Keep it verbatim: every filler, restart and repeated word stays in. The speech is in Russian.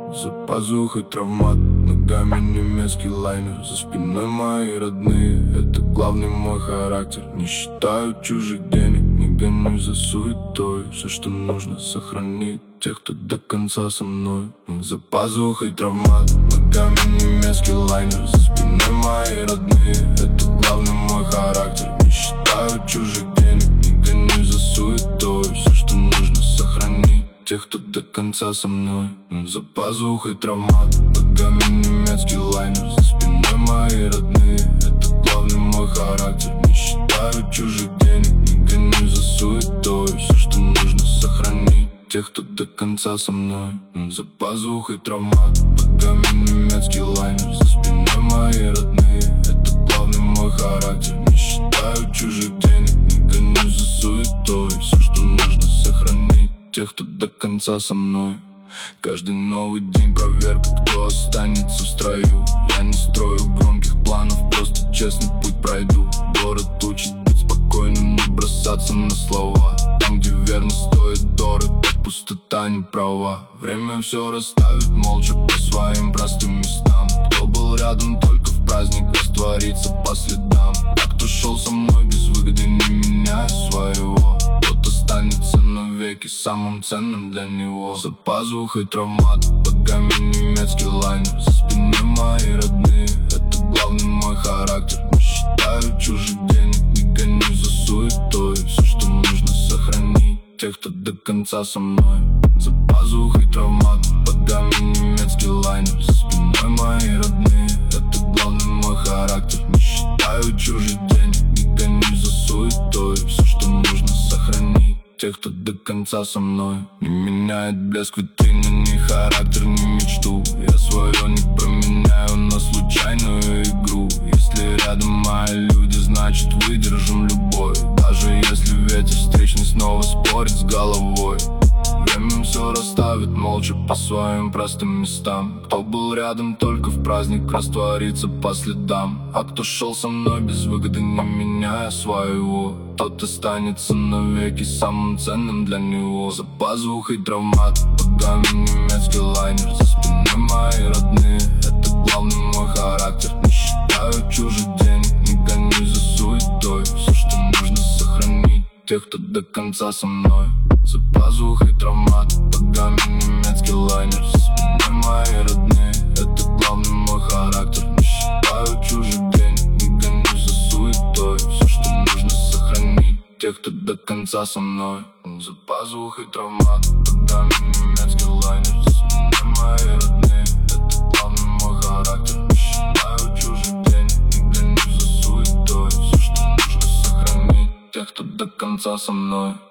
За пазухой травмат, ногами немецкий лайнер. За спиной мои родные, это главный мой характер. Не считаю чужих денег, не гонюсь за суетой. Все, что нужно, сохранить тех, кто до конца со мной. За пазухой травмат, ногами немецкий лайнер. За спиной мои родные, это главный мой характер. Не считаю чужих денег, не гонюсь за суетой. Все, что нужно, сохранить тех, кто до конца со мной. За пазухой травмат, ногами немецкий лайнер. За спиной мои родные, это главный мой характер. Не считаю чужих денег, не гонюсь за суетой. Все, что нужно, сохранить тех, кто до конца со мной. За пазухой травмат, ногами немецкий лайнер. За спиной мои родные, это главный мой характер. Не считаю чужих денег, не гонюсь за суетой. Все, что нужно, сохранить тех, кто до конца со мной. Каждый новый день проверка, кто останется в строю. Я не строю громких планов, просто честный путь пройду. Город учит быть спокойным, не бросаться на слова. Там, где верность стоит дорого, пустота не права. Время все расставит молча по своим простым местам. Кто был рядом только в праздник, растворится по следам. А кто шел со мной без выгоды, не меняя своего, тот останется навеки самым ценным для него. За пазухой травмат, ногами немецкий лайнер. За спиной мои родные, это главный мой характер. Не считаю чужих денег, не гонюсь за суетой. Все, что нужно, сохранить тех, кто до конца со мной. За пазухой травмат, ногами немецкий лайнер. За спиной мои родные, это главный мой характер. Не считаю чужих денег, не гонюсь за суетой. Все, что нужно, сохранить тех, кто до конца со мной. Не меняет блеск витрины, ни характер, ни мечту. Я свое не променяю на случайную игру. Если рядом мои люди, значит выдержим любой. Даже если ветер встречный снова спорит с головой. Время все расставит молча по своим простым местам. Кто был рядом только в праздник, растворится по следам. А кто шел со мной без выгоды, не меняя своего, тот останется навеки самым ценным для него. За пазухой травмат, ногами немецкий лайнер. За спиной мои родные, это главный мой характер. Не считаю чужих денег, не гонюсь за суетой. Все, что нужно, сохранить тех, кто до конца со мной. За пазухой травмат, ногами немецкий лайнер. За спиной мои родные, это главный мой характер. Не считаю чужих денег, не гонюсь за суетой. Все, что нужно, сохранить тех, кто до конца со мной. За пазухой травмат, ногами немецкий лайнер. За спиной мои родные, это главный мой характер. Не считаю чужих денег, не гонюсь за суетой. Все, что нужно, сохранить тех, кто до конца со мной.